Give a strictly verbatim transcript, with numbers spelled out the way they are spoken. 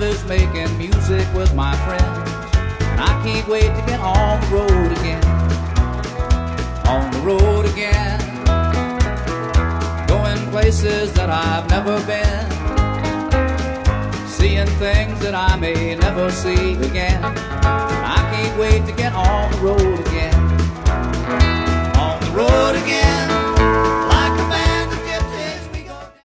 love is making music with my friends, and I can't wait to get on the road again. On the road again, going places that I've never been, seeing things that I may never see again. I can't wait to get on the road again.